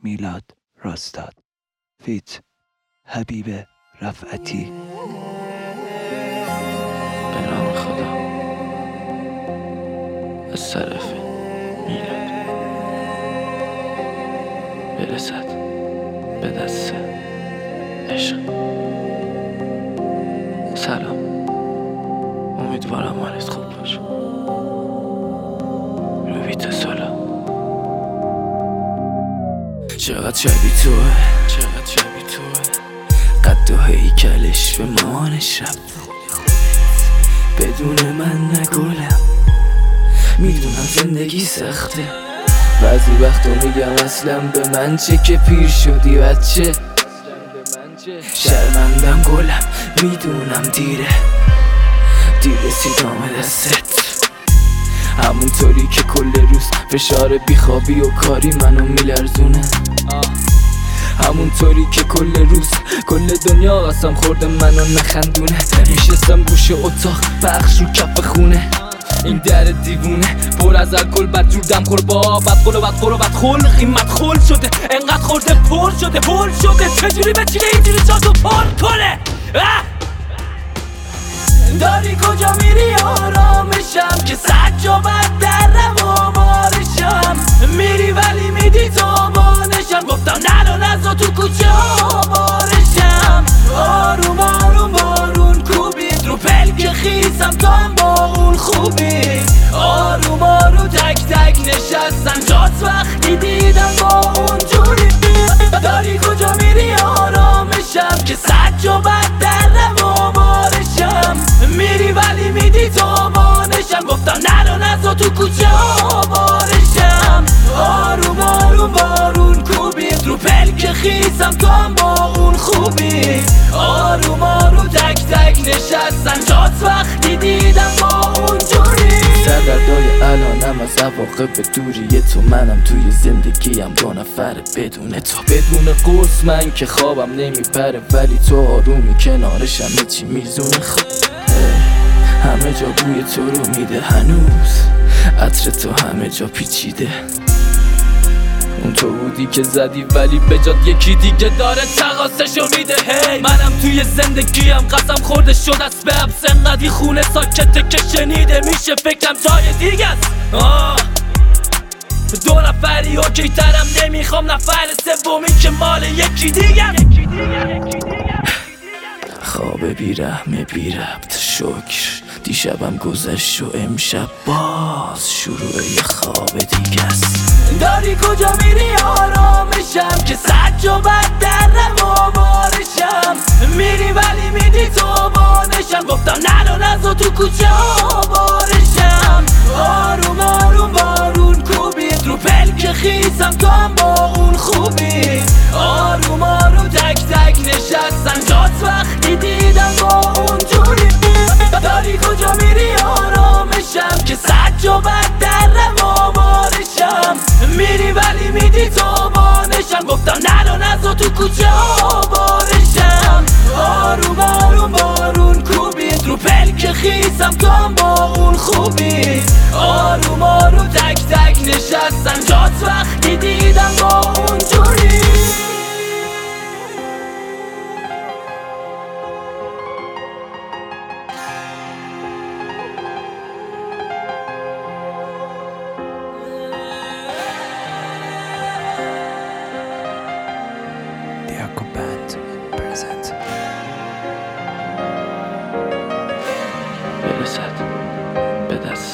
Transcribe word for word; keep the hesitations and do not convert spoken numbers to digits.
میلاد راستاد فیت حبیب رفعتی. به نام خدا. از طرف میلاد برسد به دست عشق. سلام، امیدوارم حالت خوب باشه. رویت سالا چقدر شبیه توه، چقدر شبیه توه، قد و هیکلش به مامانش رفت. بدون من نگولم، میدونم زندگی سخته، بعضی وقتا میگم اصلا به من چه که پیر شدی بچه. شرمندم گلم، میدونم دیره، دیر رسیدم دستت. همونطوری که کل روز فشار بیخوابی و کاری منو میلرزونه، همونطوری که کل روز کل دنیا قسم خورده منو نخندونه. میشستم گوشه اتاق پخش رو کف خونه، این در دیوونه پر از الکل، بد جور دم خور با بدقل و بدخور و بدخل. قیمت خل شده انقدر خورده پر شده پر شده، چجوری بچینه اینجوری جاتو پر کنه؟ داری کجا میری آرامشم که سجابت در روامارشم. میری ولی میدی تابانشم، گفتم نلو نزا تو کوچه آوارشم. آروم آروم بارون کوبید رو پلک خیسم تا هم با اون خوبی. آروم آروم تک تک نشستم جات وقتی دیدم با اون جوری. داری کجا میری آرامشم که سجابت در روامارشم. میری ولی میدی تابانشم، گفتم نرو نزا تو کوچه آوارشم. آروم آروم بارون کوبید رو پلک خیسم تا هم با اون خوبی. آروم آروم تک تک نشستم جات وقتی دیدم با اون جوری. سردردای الانم از عواقب دوری تو، منم توی زندگیم دو نفره بدون تو. بدون قرص من که خوابم نمیپره، ولی تو آرومی کنارشم چی میزونه. خب همه جا بوی تو رو میده هنوز، عطر تو همه جا پیچیده. اون تو بودی که زدی ولی به جات یکی دیگه داره تقاسشو میده. هی منم توی زندگیم قسم خورده شد از به حبس، انقدی خونه ساکته که شنیده میشه فکرم جای دیگه است. دو نفری اوکی ترم، نمیخوام نفر سومی که مال یکی دیگه. خواب بیرحم بی ربط شکر، دیشبم گذشت و امشب باز شروع یه خواب دیگه است. داری کجا میری آرامشم که سجابت در روامارشم. میری ولی میدی تابانشم، گفتم نرو نزا تو کوچه آوارشم. آروم آروم بارون کوبید رو پلک خیسم تا هم با اون خوبی. آروم آروم تک تک نشستم جات وقتی دیدم با اون جوری. داری کجا میری آرامشم که سجابت در روامارشم. میری ولی میدی تابانشم، گفتم نرو نزا تو کوچه آوارشم. آروم آروم بارون کوبید رو پلک خیسم تا هم با اون خوبی. آروم آروم تک تک نشستم جات وقتی دیدم با اون جوری. Band present. برسد به دست